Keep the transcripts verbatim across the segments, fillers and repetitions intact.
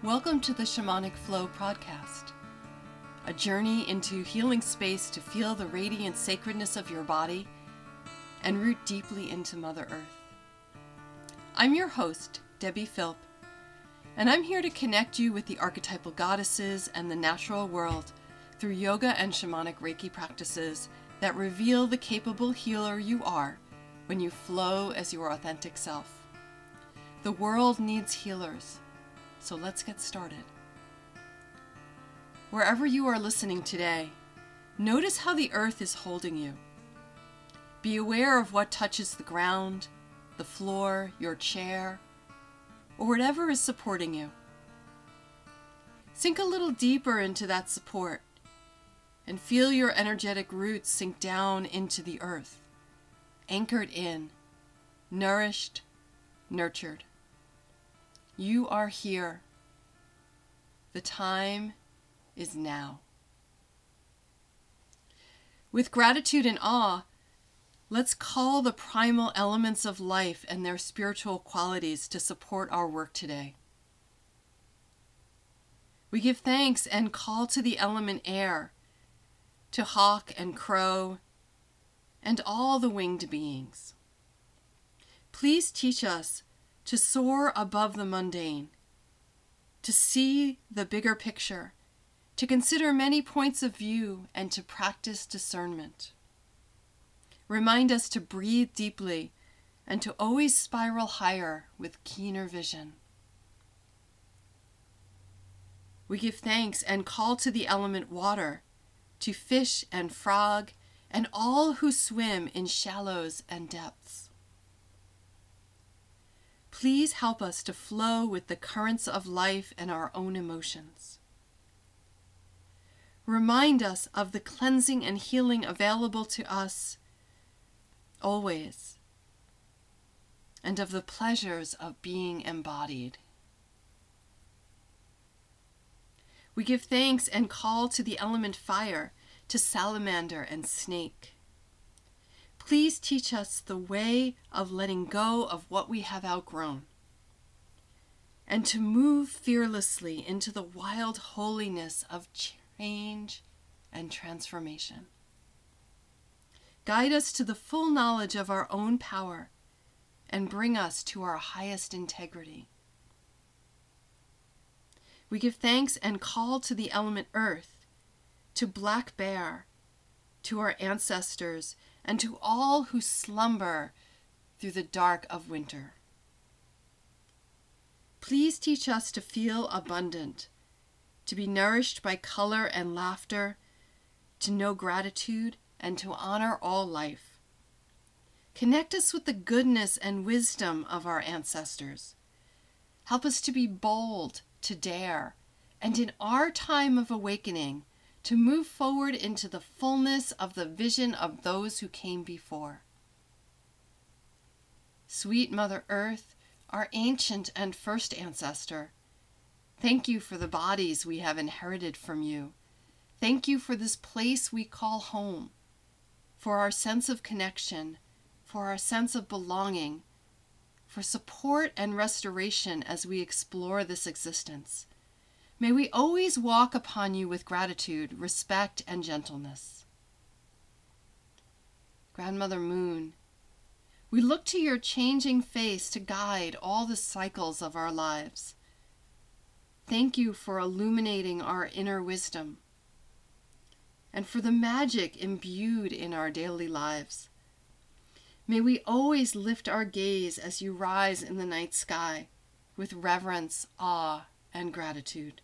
Welcome to the Shamanic Flow podcast, a journey into healing space to feel the radiant sacredness of your body and root deeply into Mother Earth. I'm your host, Debbie Philp, and I'm here to connect you with the archetypal goddesses and the natural world through yoga and shamanic Reiki practices that reveal the capable healer you are when you flow as your authentic self. The world needs healers. So let's get started. Wherever you are listening today, notice how the earth is holding you. Be aware of what touches the ground, the floor, your chair, or whatever is supporting you. Sink a little deeper into that support and feel your energetic roots sink down into the earth, anchored in, nourished, nurtured. You are here. The time is now. With gratitude and awe, let's call the primal elements of life and their spiritual qualities to support our work today. We give thanks and call to the element air, to hawk and crow, and all the winged beings. Please teach us to soar above the mundane, to see the bigger picture, to consider many points of view, and to practice discernment. Remind us to breathe deeply and to always spiral higher with keener vision. We give thanks and call to the element water, to fish and frog, and all who swim in shallows and depths. Please help us to flow with the currents of life and our own emotions. Remind us of the cleansing and healing available to us always, and of the pleasures of being embodied. We give thanks and call to the element fire, to salamander and snake. Please teach us the way of letting go of what we have outgrown and to move fearlessly into the wild holiness of change and transformation. Guide us to the full knowledge of our own power and bring us to our highest integrity. We give thanks and call to the element earth, to Black Bear, to our ancestors, and to all who slumber through the dark of winter. Please teach us to feel abundant, to be nourished by color and laughter, to know gratitude, and to honor all life. Connect us with the goodness and wisdom of our ancestors. Help us to be bold, to dare, and in our time of awakening, to move forward into the fullness of the vision of those who came before. Sweet Mother Earth, our ancient and first ancestor, thank you for the bodies we have inherited from you. Thank you for this place we call home, for our sense of connection, for our sense of belonging, for support and restoration as we explore this existence. May we always walk upon you with gratitude, respect, and gentleness. Grandmother Moon, we look to your changing face to guide all the cycles of our lives. Thank you for illuminating our inner wisdom and for the magic imbued in our daily lives. May we always lift our gaze as you rise in the night sky with reverence, awe, and gratitude.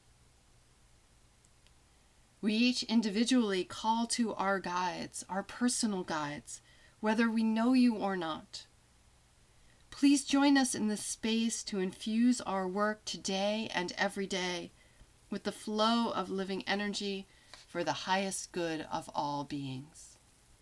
We each individually call to our guides, our personal guides, whether we know you or not. Please join us in this space to infuse our work today and every day with the flow of living energy for the highest good of all beings.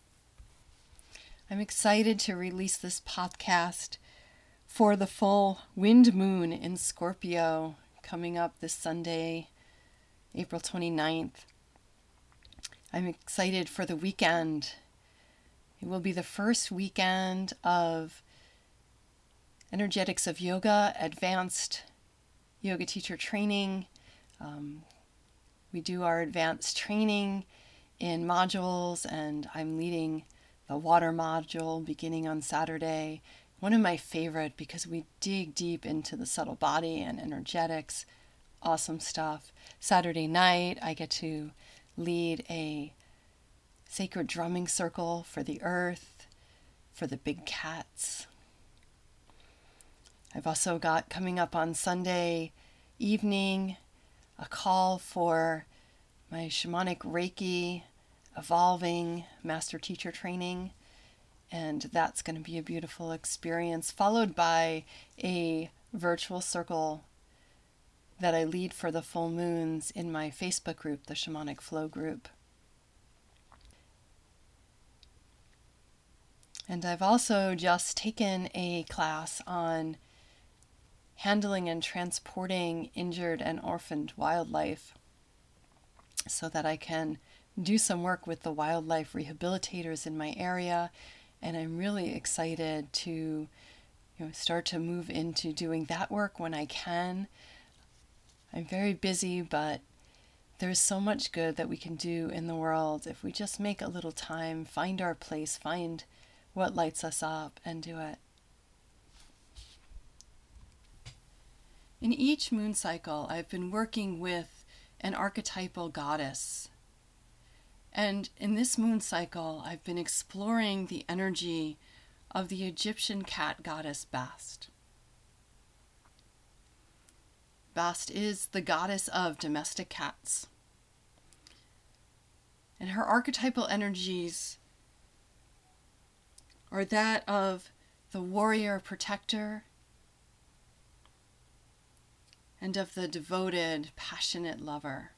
I'm excited to release this podcast for the full wind moon in Scorpio coming up this Sunday, April twenty-ninth. I'm excited for the weekend. It will be the first weekend of Energetics of Yoga, Advanced yoga teacher training. Um, we do our advanced training in modules, and I'm leading the water module beginning on Saturday. One of my favorite because we dig deep into the subtle body and energetics. Awesome stuff. Saturday night, I get to lead a sacred drumming circle for the earth, for the big cats. I've also got coming up on Sunday evening a call for my shamanic Reiki evolving master teacher training, and that's going to be a beautiful experience, followed by a virtual circle that I lead for the full moons in my Facebook group, the Shamanic Flow group. And I've also just taken a class on handling and transporting injured and orphaned wildlife so that I can do some work with the wildlife rehabilitators in my area. And I'm really excited to, you know, start to move into doing that work when I can. I'm very busy, but there's so much good that we can do in the world if we just make a little time, find our place, find what lights us up, and do it. In each moon cycle, I've been working with an archetypal goddess. And in this moon cycle, I've been exploring the energy of the Egyptian cat goddess Bast. Bast is the goddess of domestic cats. And her archetypal energies are that of the warrior protector and of the devoted, passionate lover.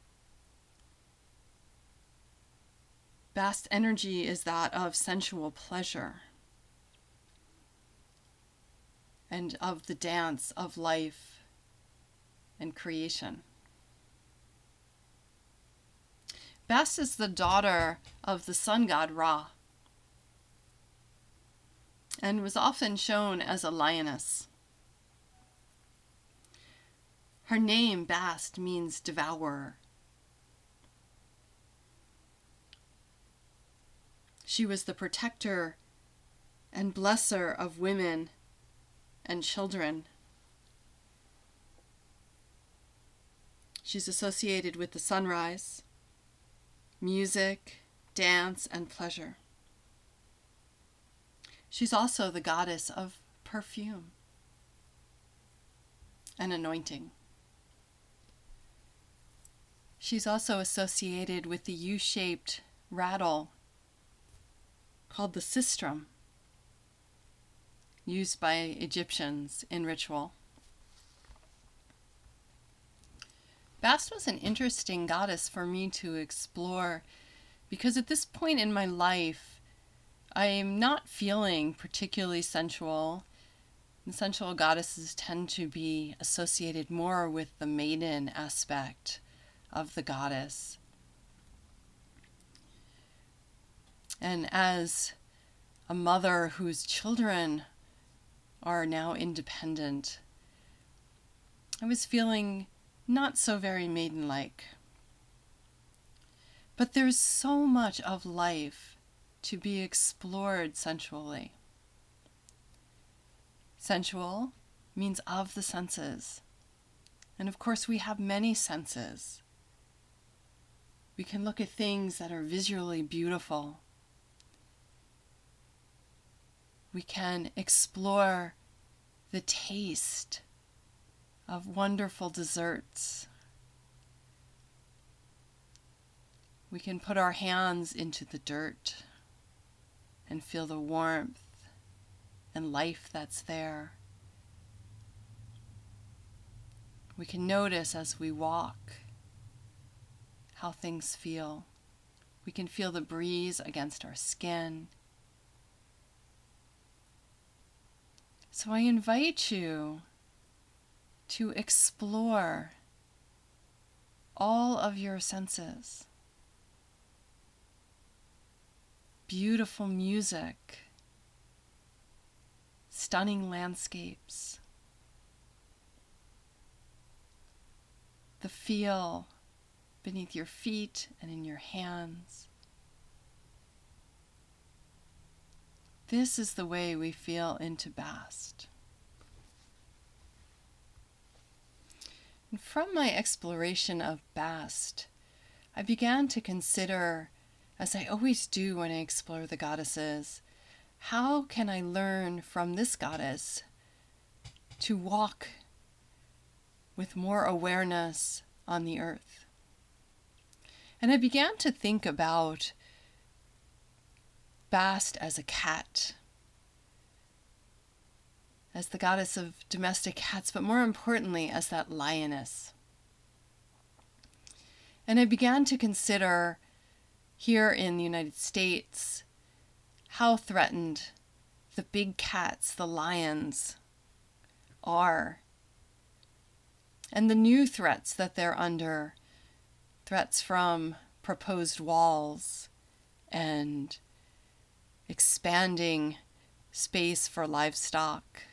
Bast energy is that of sensual pleasure and of the dance of life and creation. Bast is the daughter of the sun god Ra and was often shown as a lioness. Her name, Bast, means devourer. She was the protector and blesser of women and children. She's associated with the sunrise, music, dance, and pleasure. She's also the goddess of perfume and anointing. She's also associated with the U-shaped rattle called the sistrum, used by Egyptians in ritual. Bast was an interesting goddess for me to explore because at this point in my life, I'm not feeling particularly sensual. And sensual goddesses tend to be associated more with the maiden aspect of the goddess. And as a mother whose children are now independent, I was feeling not so very maiden-like. But there's so much of life to be explored sensually. Sensual means of the senses. And of course, we have many senses. We can look at things that are visually beautiful. We can explore the taste of wonderful desserts. We can put our hands into the dirt and feel the warmth and life that's there. We can notice as we walk how things feel. We can feel the breeze against our skin. So I invite you to explore all of your senses. Beautiful music, stunning landscapes, feel beneath your feet and in your hands. This is the way we feel into Bast. And from my exploration of Bast, I began to consider, as I always do when I explore the goddesses, how can I learn from this goddess to walk with more awareness on the earth? And I began to think about Bast as a cat, as the goddess of domestic cats, but more importantly, as that lioness. And I began to consider here in the United States how threatened the big cats, the lions, are, and the new threats that they're under, threats from proposed walls and expanding space for livestock,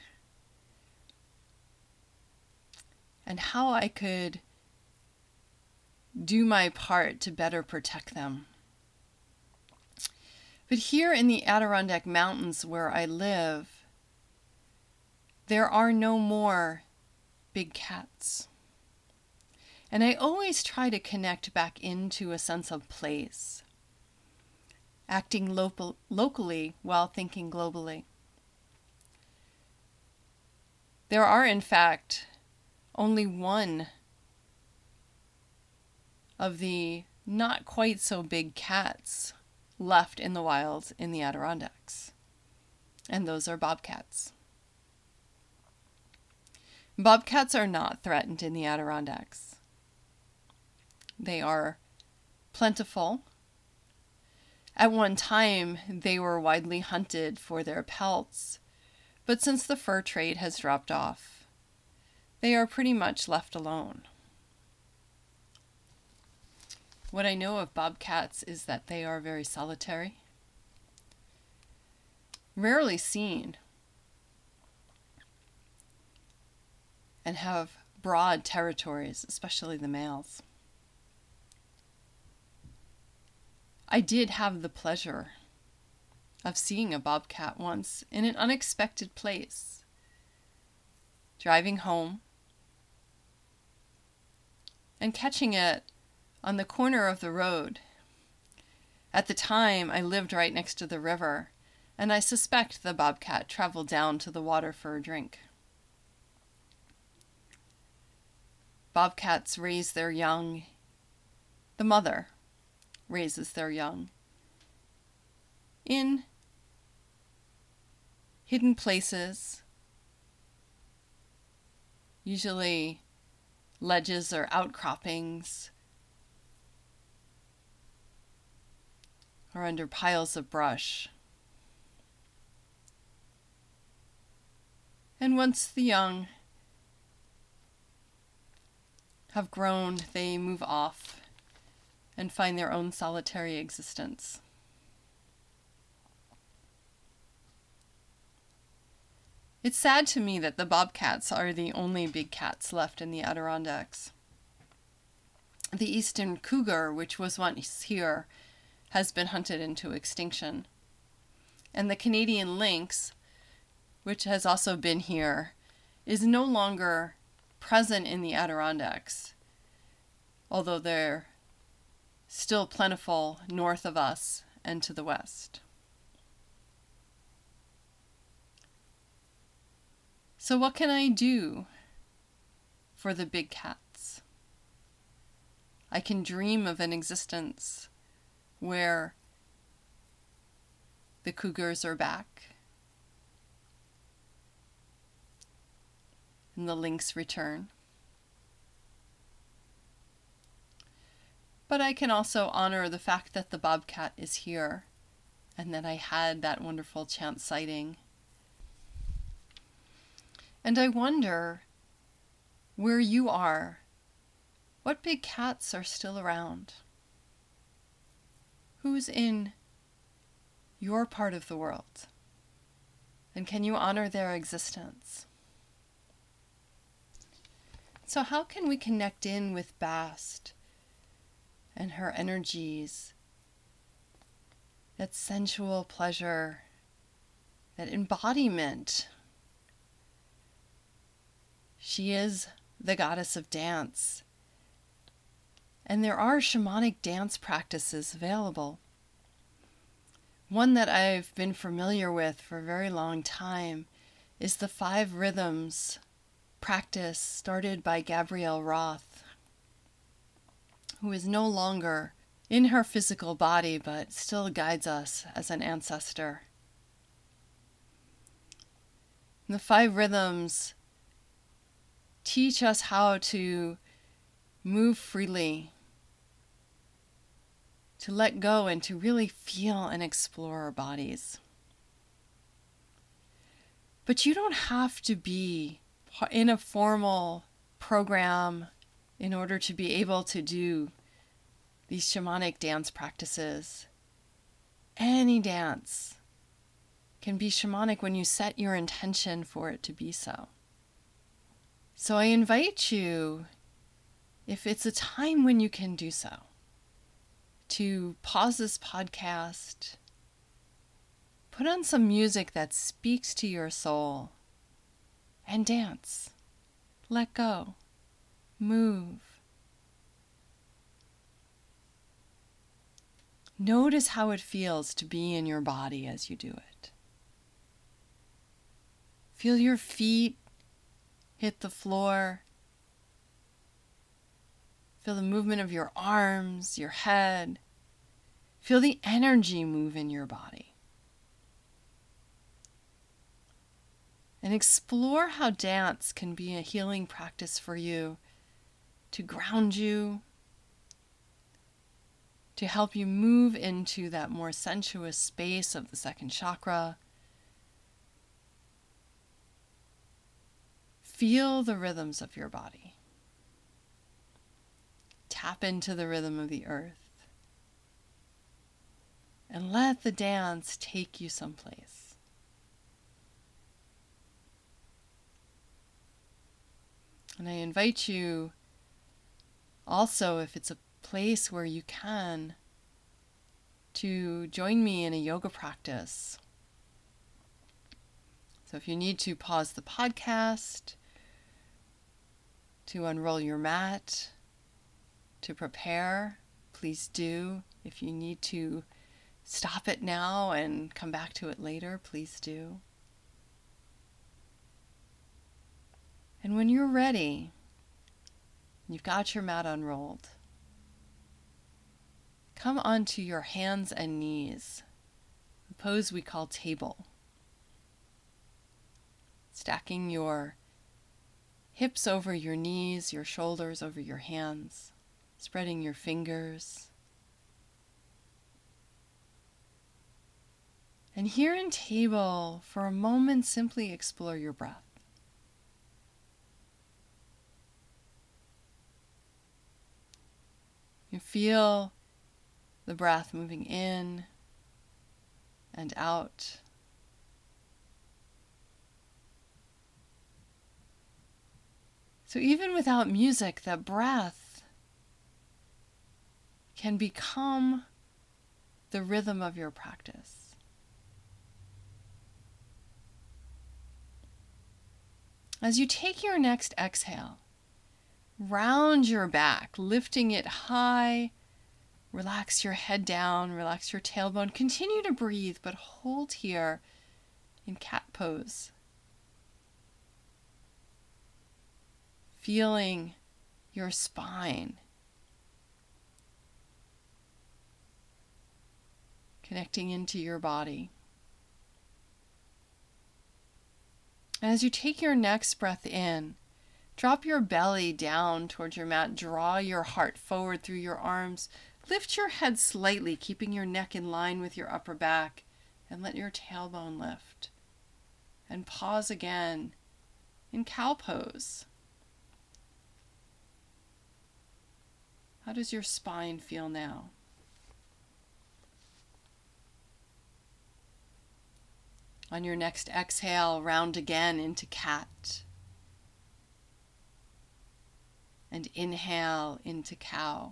and how I could do my part to better protect them. But here in the Adirondack Mountains where I live, there are no more big cats. And I always try to connect back into a sense of place, acting local, locally while thinking globally. There are, in fact, only one of the not quite so big cats left in the wild in the Adirondacks, and those are bobcats. Bobcats are not threatened in the Adirondacks. They are plentiful. At one time, they were widely hunted for their pelts, but since the fur trade has dropped off, they are pretty much left alone. What I know of bobcats is that they are very solitary, rarely seen, and have broad territories, especially the males. I did have the pleasure of seeing a bobcat once in an unexpected place. Driving home and catching it on the corner of the road. At the time, I lived right next to the river, and I suspect the bobcat traveled down to the water for a drink. Bobcats raise their young. The mother raises their young in hidden places, usually ledges or outcroppings, or under piles of brush. And once the young have grown, they move off and find their own solitary existence. It's sad to me that the bobcats are the only big cats left in the Adirondacks. The eastern cougar, which was once here, has been hunted into extinction. And the Canadian lynx, which has also been here, is no longer present in the Adirondacks, although they're still plentiful north of us and to the west. So what can I do for the big cats? I can dream of an existence where the cougars are back and the lynx return. But I can also honor the fact that the bobcat is here and that I had that wonderful chance sighting. And I wonder where you are, what big cats are still around? Who's in your part of the world? And can you honor their existence? So how can we connect in with Bast and her energies, that sensual pleasure, that embodiment? She is the goddess of dance, and there are shamanic dance practices available. One that I've been familiar with for a very long time is the five rhythms practice started by Gabrielle Roth, who is no longer in her physical body but still guides us as an ancestor. The five rhythms teach us how to move freely, to let go, and to really feel and explore our bodies. But you don't have to be in a formal program in order to be able to do these shamanic dance practices. Any dance can be shamanic when you set your intention for it to be so. So I invite you, if it's a time when you can do so, to pause this podcast, put on some music that speaks to your soul, and dance. Let go. Move. Notice how it feels to be in your body as you do it. Feel your feet hit the floor. Feel the movement of your arms, your head. Feel the energy move in your body. And explore how dance can be a healing practice for you, to ground you, to help you move into that more sensuous space of the second chakra. Feel the rhythms of your body. Tap into the rhythm of the earth. And let the dance take you someplace. And I invite you also, if it's a place where you can, to join me in a yoga practice. So if you need to pause the podcast, to unroll your mat, to prepare, please do. If you need to stop it now and come back to it later, please do. And when you're ready, you've got your mat unrolled, come onto your hands and knees, a pose we call table. Stacking your hips over your knees, your shoulders over your hands, spreading your fingers. And here in table, for a moment, simply explore your breath. You feel the breath moving in and out. So even without music, the breath can become the rhythm of your practice. As you take your next exhale, round your back, lifting it high. Relax your head down, relax your tailbone. Continue to breathe, but hold here in cat pose. Feeling your spine. Connecting into your body. And as you take your next breath in, drop your belly down towards your mat. Draw your heart forward through your arms. Lift your head slightly, keeping your neck in line with your upper back, and let your tailbone lift. And pause again in cow pose. How does your spine feel now? On your next exhale, round again into cat. And inhale into cow.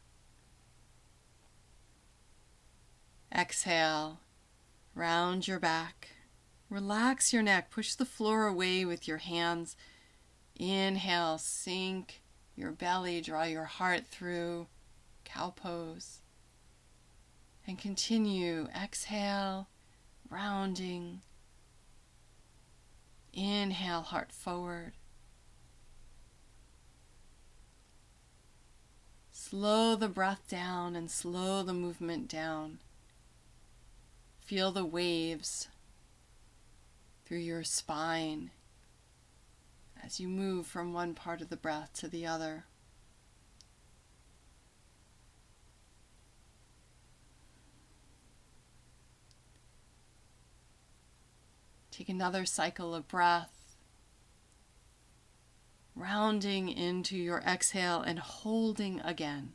Exhale, round your back. Relax your neck. Push the floor away with your hands. Inhale, sink your belly, draw your heart through, cow pose. And continue, exhale, rounding. Inhale, heart forward. Slow the breath down and slow the movement down. Feel the waves through your spine as you move from one part of the breath to the other. Take another cycle of breath, rounding into your exhale and holding again.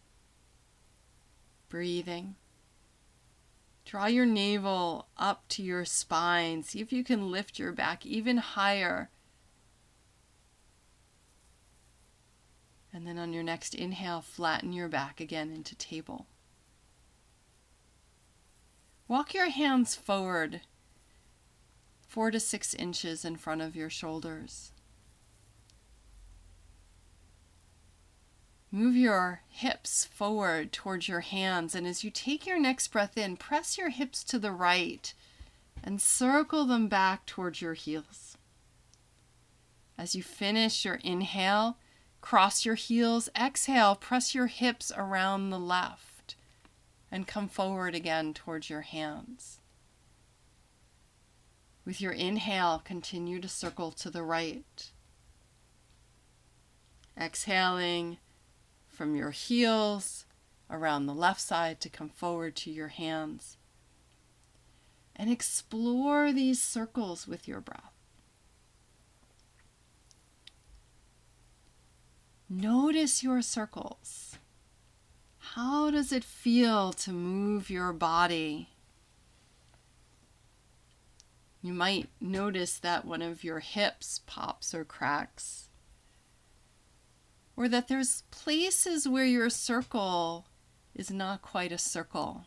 Breathing. Draw your navel up to your spine. See if you can lift your back even higher. And then on your next inhale, flatten your back again into table. Walk your hands forward, four to six inches in front of your shoulders. Move your hips forward towards your hands, and as you take your next breath in, press your hips to the right and circle them back towards your heels. As you finish your inhale, cross your heels. Exhale, press your hips around the left and come forward again towards your hands. With your inhale, continue to circle to the right. Exhaling from your heels around the left side to come forward to your hands. And explore these circles with your breath. Notice your circles. How does it feel to move your body? You might notice that one of your hips pops or cracks, or that there's places where your circle is not quite a circle,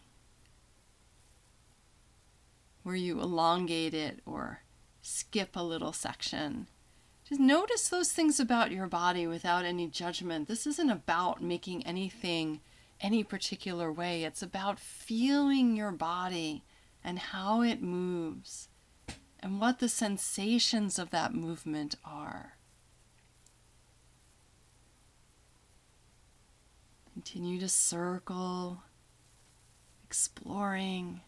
where you elongate it or skip a little section. Just notice those things about your body without any judgment. This isn't about making anything any particular way. It's about feeling your body and how it moves and what the sensations of that movement are. Continue to circle, exploring.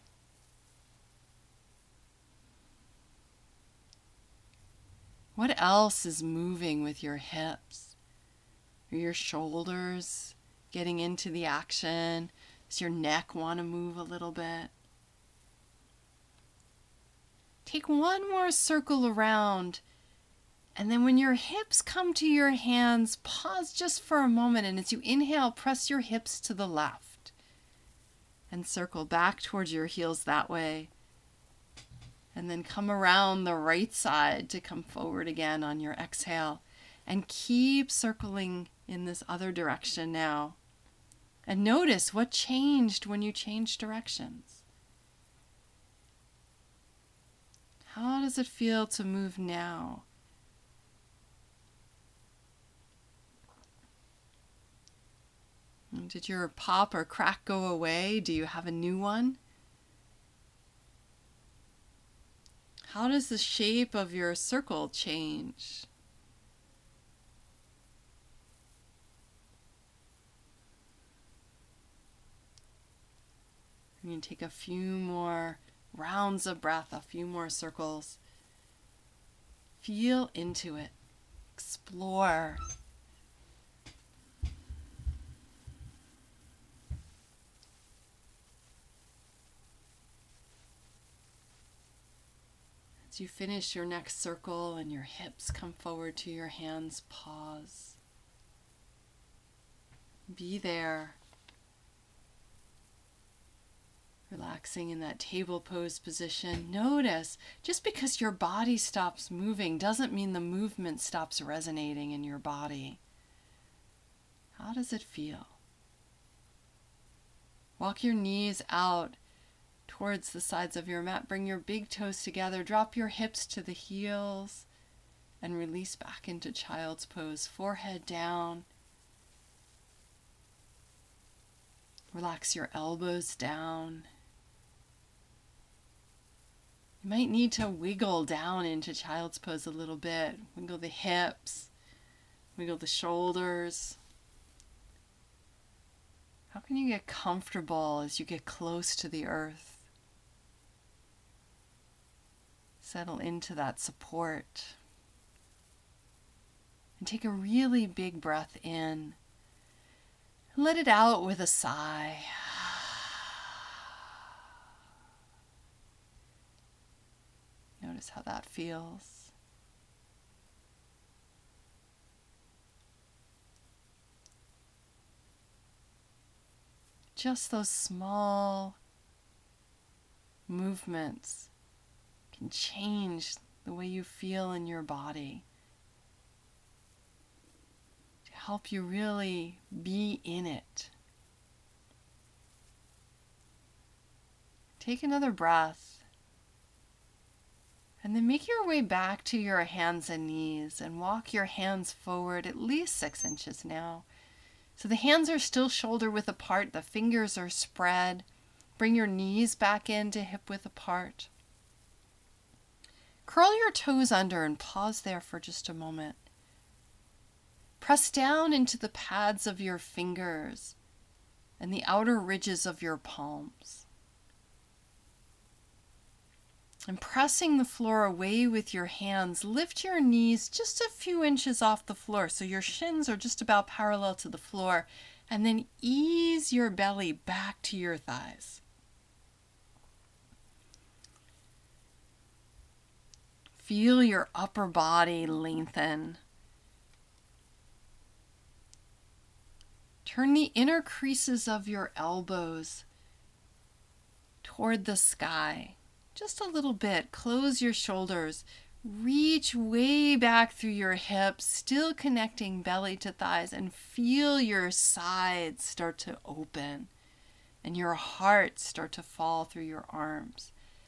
What else is moving with your hips? Are your shoulders getting into the action? Does your neck want to move a little bit? Take one more circle around. And then when your hips come to your hands, pause just for a moment. And as you inhale, press your hips to the left and circle back towards your heels that way. And then come around the right side to come forward again on your exhale. And keep circling in this other direction now. And notice what changed when you changed directions. How does it feel to move now? Did your pop or crack go away? Do you have a new one? How does the shape of your circle change? You can take a few more rounds of breath, a few more circles. Feel into it. Explore. As you finish your next circle and your hips come forward to your hands, pause. Be there. Relaxing in that table pose position. Notice, just because your body stops moving doesn't mean the movement stops resonating in your body. How does it feel? Walk your knees out towards the sides of your mat. Bring your big toes together. Drop your hips to the heels and release back into child's pose. Forehead down. Relax your elbows down. You might need to wiggle down into child's pose a little bit. Wiggle the hips, wiggle the shoulders. How can you get comfortable as you get close to the earth? Settle into that support. And take a really big breath in. And let it out with a sigh. Notice how that feels. Just those small movements can change the way you feel in your body to help you really be in it. Take another breath. And then make your way back to your hands and knees and walk your hands forward at least six inches now. So the hands are still shoulder width apart, the fingers are spread. Bring your knees back into hip width apart. Curl your toes under and pause there for just a moment. Press down into the pads of your fingers and the outer ridges of your palms. And pressing the floor away with your hands, lift your knees just a few inches off the floor so your shins are just about parallel to the floor, and then ease your belly back to your thighs. Feel your upper body lengthen. Turn the inner creases of your elbows toward the sky. Just a little bit. Close your shoulders. Reach way back through your hips, still connecting belly to thighs, and feel your sides start to open and your heart start to fall through your arms.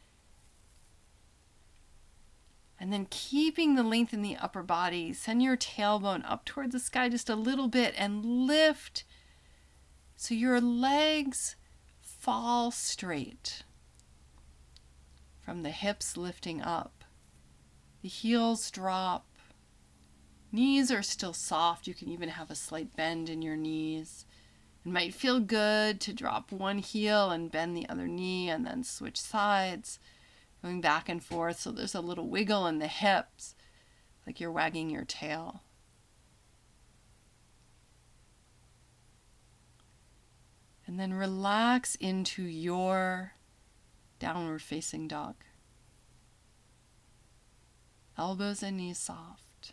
And then keeping the length in the upper body, send your tailbone up toward the sky just a little bit and lift so your legs fall straight. From the hips lifting up, the heels drop, knees are still soft. You can even have a slight bend in your knees. It might feel good to drop one heel and bend the other knee and then switch sides, going back and forth. So there's a little wiggle in the hips, like you're wagging your tail. And then relax into your downward facing dog. Elbows and knees soft.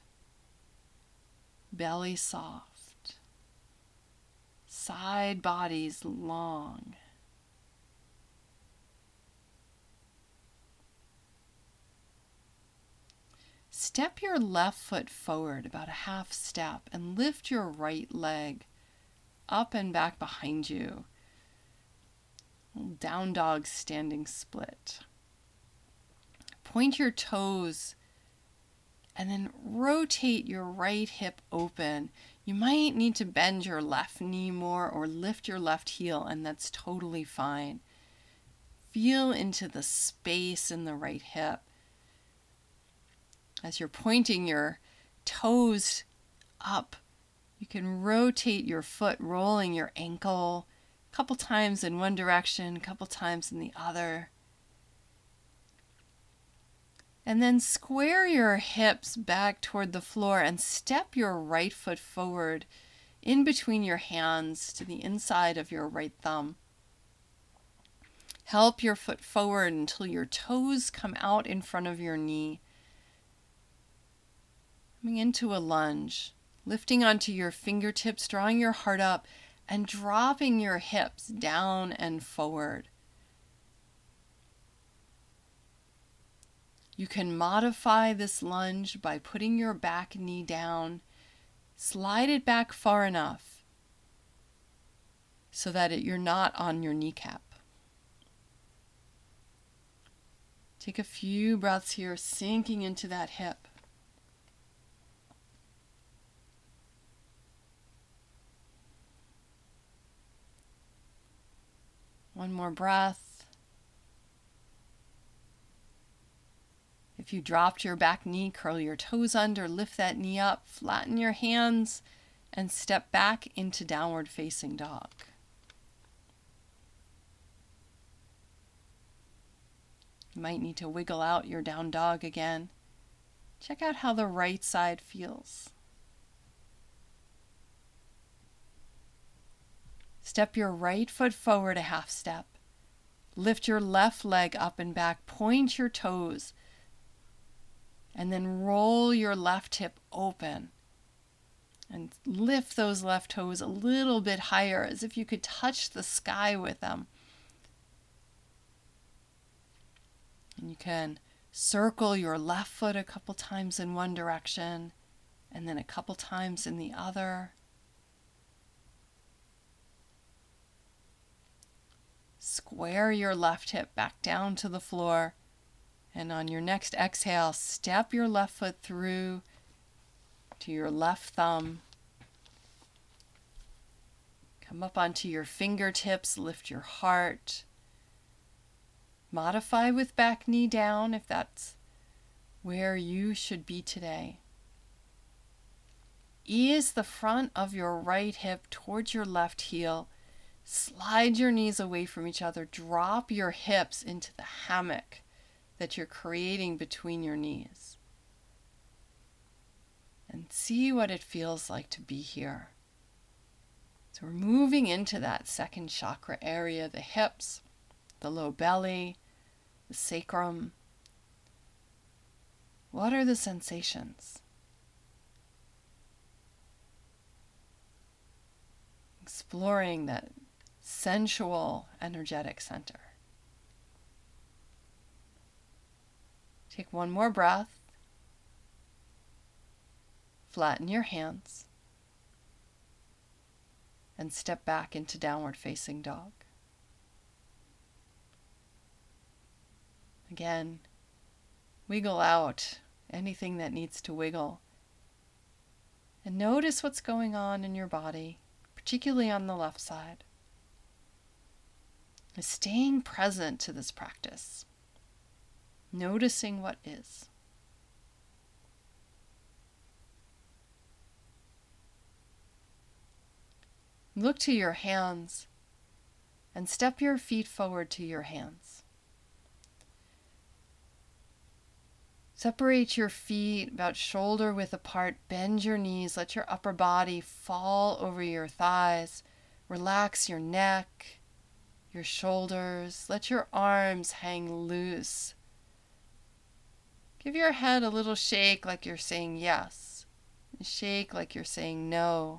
Belly soft. Side bodies long. Step your left foot forward about a half step and lift your right leg up and back behind you. Down dog standing split. Point your toes and then rotate your right hip open. You might need to bend your left knee more or lift your left heel, and that's totally fine. Feel into the space in the right hip. As you're pointing your toes up, you can rotate your foot, rolling your ankle a couple times in one direction, a couple times in the other. And then square your hips back toward the floor and step your right foot forward in between your hands to the inside of your right thumb. Help your foot forward until your toes come out in front of your knee. Coming into a lunge, lifting onto your fingertips, drawing your heart up, and dropping your hips down and forward. You can modify this lunge by putting your back knee down, slide it back far enough so that it, you're not on your kneecap. Take a few breaths here, sinking into that hip. One more breath. If you dropped your back knee, curl your toes under, lift that knee up, flatten your hands, and step back into downward facing dog. You might need to wiggle out your down dog again. Check out how the right side feels. Step your right foot forward a half step. Lift your left leg up and back. Point your toes. And then roll your left hip open. And lift those left toes a little bit higher, as if you could touch the sky with them. And you can circle your left foot a couple times in one direction, and then a couple times in the other. Square your left hip back down to the floor, and on your next exhale, step your left foot through to your left thumb. Come up onto your fingertips, lift your heart. Modify with back knee down if that's where you should be today. Ease the front of your right hip towards your left heel. Slide your knees away from each other. Drop your hips into the hammock that you're creating between your knees. And see what it feels like to be here. So we're moving into that second chakra area, the hips, the low belly, the sacrum. What are the sensations? Exploring that sensual, energetic center. Take one more breath. Flatten your hands. And step back into downward facing dog. Again, wiggle out anything that needs to wiggle. And notice what's going on in your body, particularly on the left side. Staying present to this practice. Noticing what is. Look to your hands and step your feet forward to your hands. Separate your feet about shoulder width apart. Bend your knees. Let your upper body fall over your thighs. Relax your neck, your shoulders. Let your arms hang loose. Give your head a little shake like you're saying yes. Shake like you're saying no.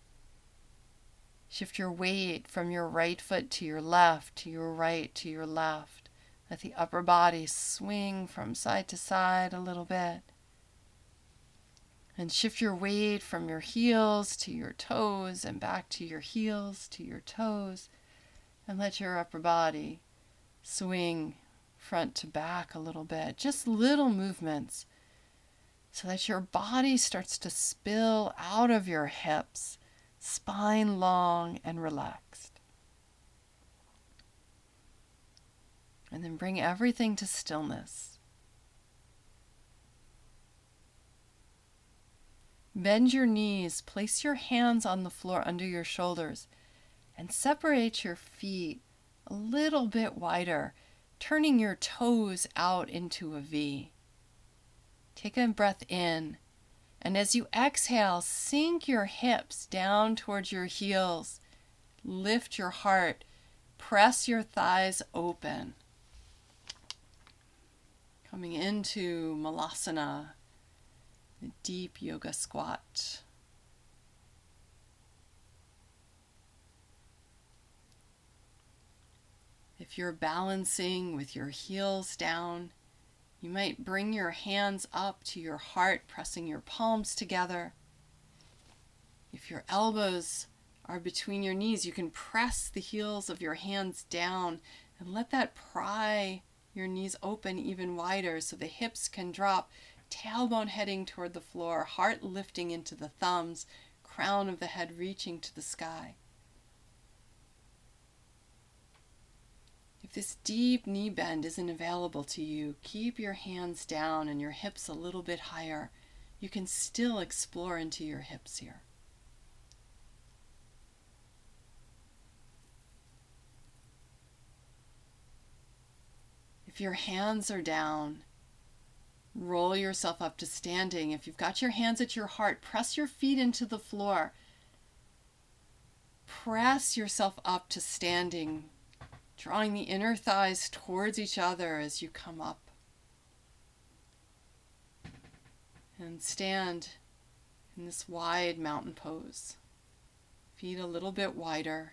Shift your weight from your right foot to your left, to your right, to your left. Let the upper body swing from side to side a little bit. And shift your weight from your heels to your toes and back to your heels to your toes. And let your upper body swing front to back a little bit. Just little movements so that your body starts to spill out of your hips, spine long and relaxed. And then bring everything to stillness. Bend your knees, place your hands on the floor under your shoulders, and separate your feet a little bit wider, turning your toes out into a V. Take a breath in, and as you exhale, sink your hips down towards your heels. Lift your heart, press your thighs open. Coming into Malasana, the deep yoga squat. If you're balancing with your heels down, you might bring your hands up to your heart, pressing your palms together. If your elbows are between your knees, you can press the heels of your hands down and let that pry your knees open even wider so the hips can drop, tailbone heading toward the floor, heart lifting into the thumbs, crown of the head reaching to the sky. If this deep knee bend isn't available to you, keep your hands down and your hips a little bit higher. You can still explore into your hips here. If your hands are down, roll yourself up to standing. If you've got your hands at your heart, press your feet into the floor. Press yourself up to standing, drawing the inner thighs towards each other as you come up. And stand in this wide mountain pose. Feet a little bit wider.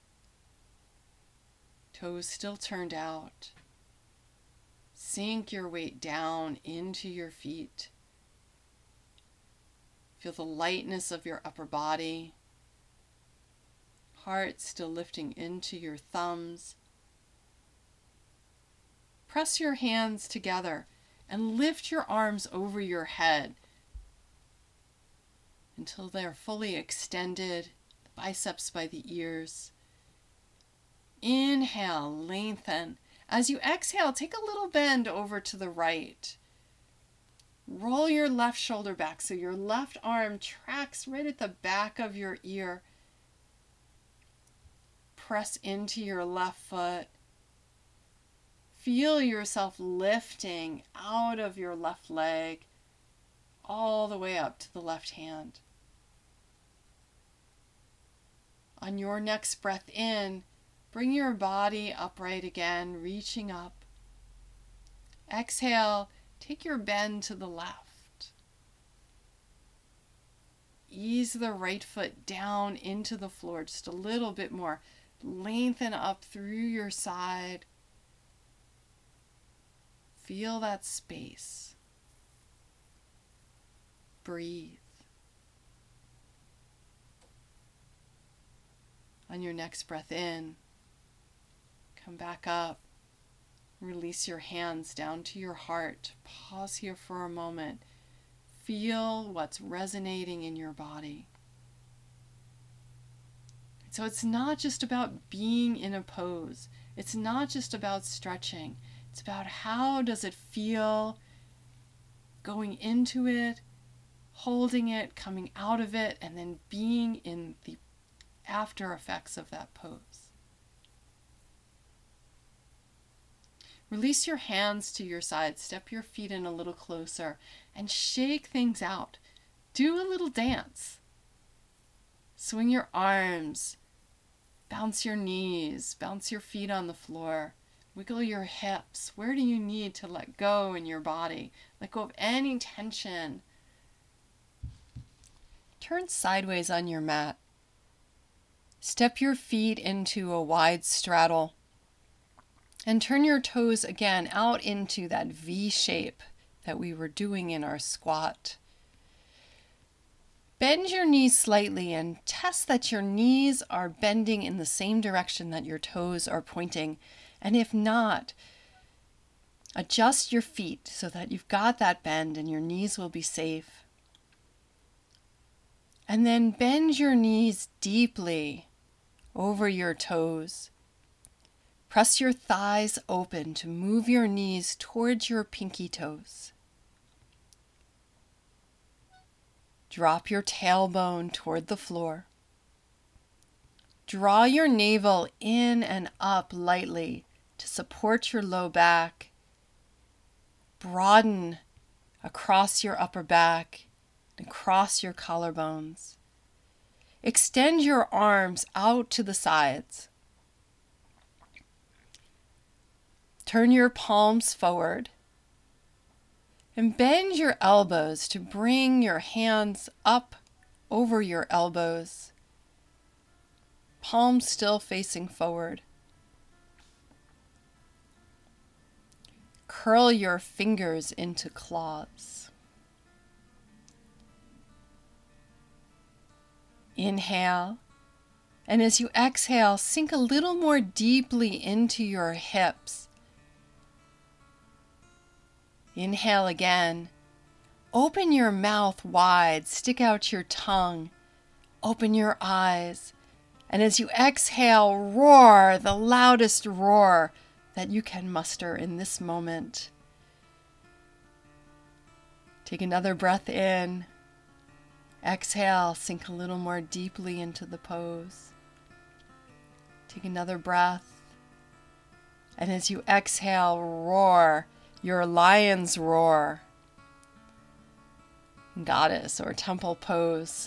Toes still turned out. Sink your weight down into your feet. Feel the lightness of your upper body. Heart still lifting into your thumbs. Press your hands together and lift your arms over your head until they're fully extended, the biceps by the ears. Inhale, lengthen. As you exhale, take a little bend over to the right. Roll your left shoulder back so your left arm tracks right at the back of your ear. Press into your left foot. Feel yourself lifting out of your left leg all the way up to the left hand. On your next breath in, bring your body upright again, reaching up. Exhale, take your bend to the left. Ease the right foot down into the floor just a little bit more. Lengthen up through your side. Feel that space. Breathe. On your next breath in, come back up. Release your hands down to your heart. Pause here for a moment. Feel what's resonating in your body. So it's not just about being in a pose. It's not just about stretching. It's about how does it feel going into it, holding it, coming out of it, and then being in the after effects of that pose. Release your hands to your sides, step your feet in a little closer, and shake things out. Do a little dance. Swing your arms, bounce your knees, bounce your feet on the floor, wiggle your hips. Where do you need to let go in your body? Let go of any tension. Turn sideways on your mat. Step your feet into a wide straddle. And turn your toes again out into that V shape that we were doing in our squat. Bend your knees slightly and test that your knees are bending in the same direction that your toes are pointing. And if not, adjust your feet so that you've got that bend and your knees will be safe. And then bend your knees deeply over your toes. Press your thighs open to move your knees towards your pinky toes. Drop your tailbone toward the floor. Draw your navel in and up lightly to support your low back. Broaden across your upper back and across your collarbones. Extend your arms out to the sides. Turn your palms forward and bend your elbows to bring your hands up over your elbows. Palms still facing forward. Curl your fingers into claws. Inhale And as you exhale, sink a little more deeply into your hips. Inhale again. Open your mouth wide, stick out your tongue, open your eyes. And as you exhale, roar the loudest roar that you can muster in this moment. Take another breath in. Exhale, sink a little more deeply into the pose. Take another breath. And as you exhale, roar your lion's roar. Goddess or temple pose.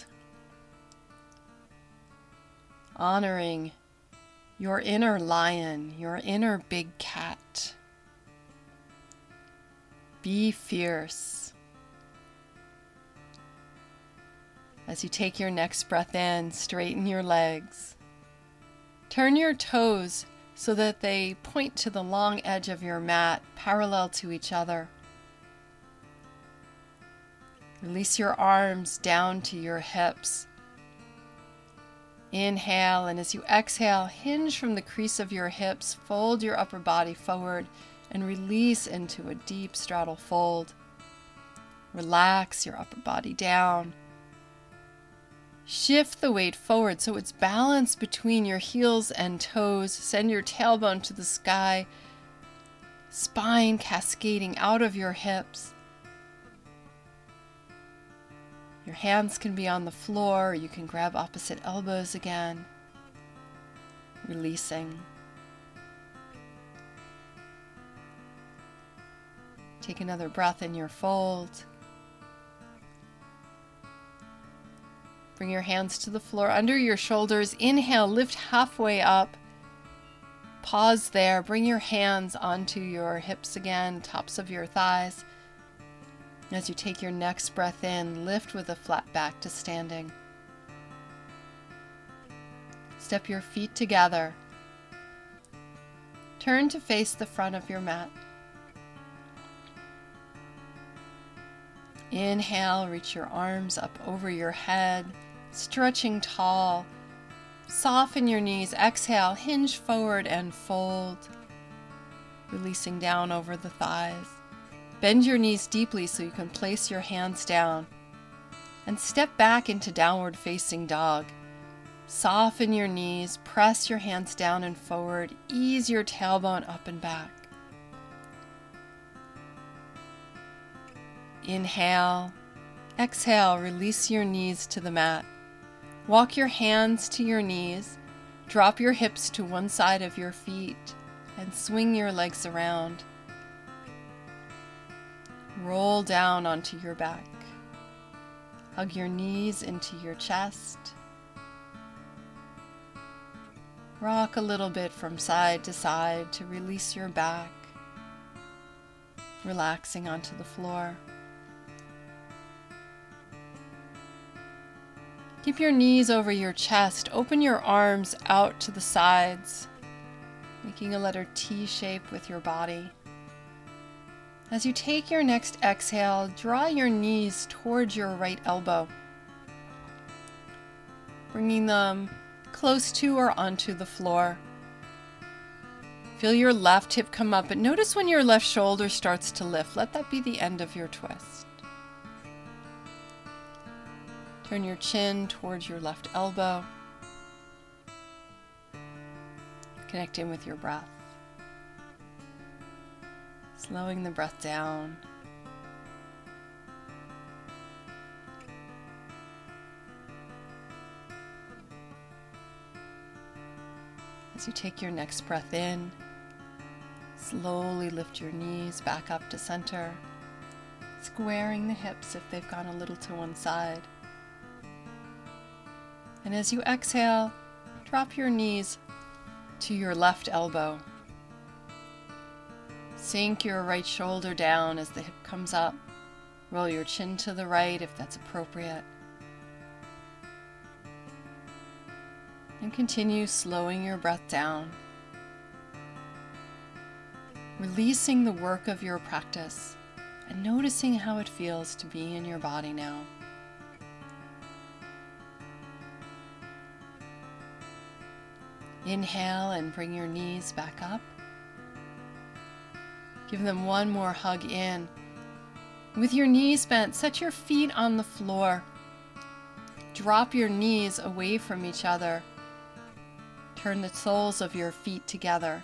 Honoring your inner lion, your inner big cat. Be fierce. As you take your next breath in, straighten your legs. Turn your toes so that they point to the long edge of your mat, parallel to each other. Release your arms down to your hips. Inhale, and as you exhale, hinge from the crease of your hips, fold your upper body forward, and release into a deep straddle fold. Relax your upper body down. Shift the weight forward so it's balanced between your heels and toes. Send your tailbone to the sky, spine cascading out of your hips. Your hands can be on the floor, or you can grab opposite elbows again. Releasing. Take another breath in your fold. Bring your hands to the floor under your shoulders. Inhale, lift halfway up. Pause there. Bring your hands onto your hips again, tops of your thighs. As you take your next breath in, lift with a flat back to standing. Step your feet together. Turn to face the front of your mat. Inhale, reach your arms up over your head, stretching tall. Soften your knees. Exhale, hinge forward and fold, releasing down over the thighs. Bend your knees deeply so you can place your hands down. And step back into downward facing dog. Soften your knees, press your hands down and forward, ease your tailbone up and back. Inhale. Exhale, release your knees to the mat. Walk your hands to your knees, drop your hips to one side of your feet, and swing your legs around. Roll down onto your back. Hug your knees into your chest. Rock a little bit from side to side to release your back, relaxing onto the floor. Keep your knees over your chest. Open your arms out to the sides, making a letter T shape with your body. As you take your next exhale, draw your knees towards your right elbow, bringing them close to or onto the floor. Feel your left hip come up, but notice when your left shoulder starts to lift. Let that be the end of your twist. Turn your chin towards your left elbow. Connect in with your breath. Slowing the breath down. As you take your next breath in, slowly lift your knees back up to center, squaring the hips if they've gone a little to one side. And as you exhale, drop your knees to your left elbow. Sink your right shoulder down as the hip comes up. Roll your chin to the right if that's appropriate. And continue slowing your breath down. Releasing the work of your practice and noticing how it feels to be in your body now. Inhale and bring your knees back up. Give them one more hug in. With your knees bent, set your feet on the floor. Drop your knees away from each other. Turn the soles of your feet together.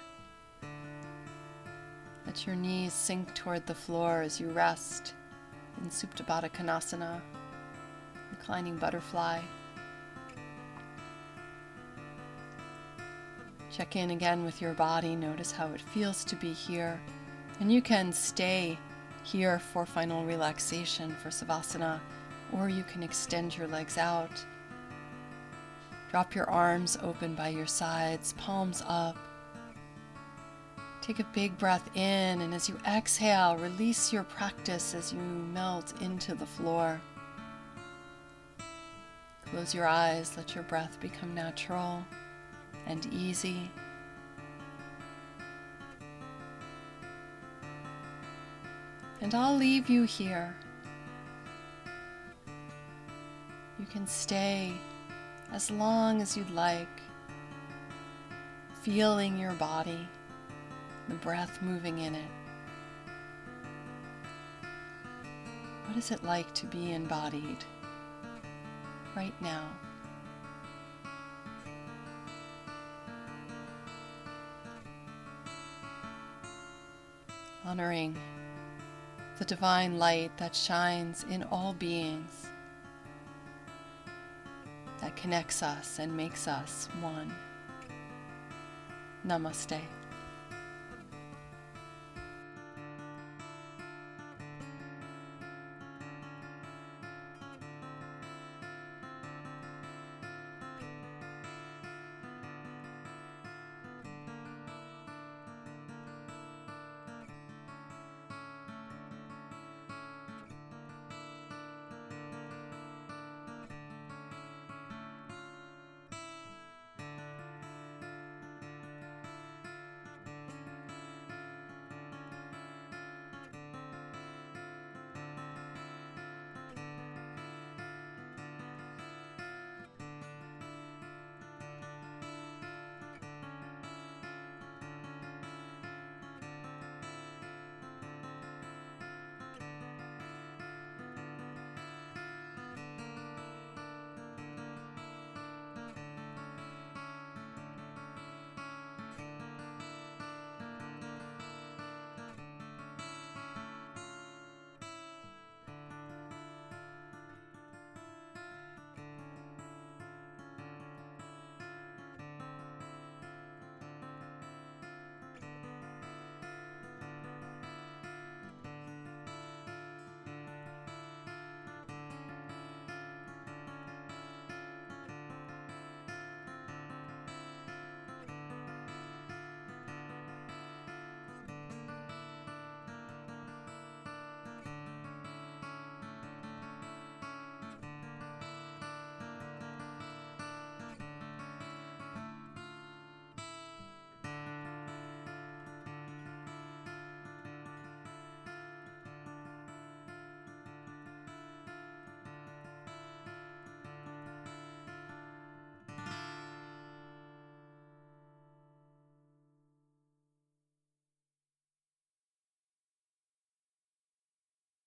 Let your knees sink toward the floor as you rest in Supta Baddha Konasana, reclining butterfly. Check in again with your body. Notice how it feels to be here. And you can stay here for final relaxation for Savasana, or you can extend your legs out. Drop your arms open by your sides, palms up. Take a big breath in, and as you exhale, release your practice as you melt into the floor. Close your eyes, let your breath become natural and easy. And I'll leave you here. You can stay as long as you'd like, feeling your body, the breath moving in it. What is it like to be embodied right now? Honoring the divine light that shines in all beings, that connects us and makes us one. Namaste.